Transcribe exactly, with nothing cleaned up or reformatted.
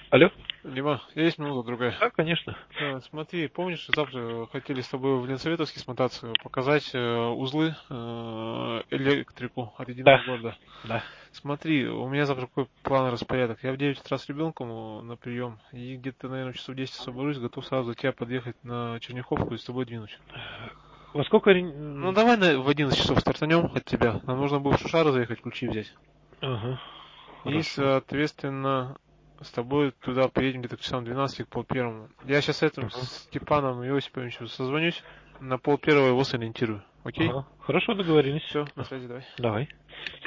Алло? Дима, есть минута другая. Да, конечно. Э, Смотри, помнишь, завтра хотели с тобой в Ленсоветовске смотаться, показать э, узлы, э, электрику от единого Да, города. да. Смотри, у меня завтра какой план распорядок. Я в девять утра с ребенком э, на прием, и где-то, наверное, часов десять освобожусь, готов сразу до тебя подъехать на Черняховку и с тобой двинуть. Во сколько... Ну, ори- давай на, в одиннадцать часов стартанем от тебя. Нам нужно будет в Шушары заехать, ключи взять. Ага, И, хорошо. соответственно, с тобой туда поедем где-то к часам двенадцати, к пол первому. Я сейчас с этим Ага, с Степаном Иосиповичем созвонюсь. На пол первого его сориентирую. Окей? ага. Хорошо, договорились. Все, на связи, давай. Давай.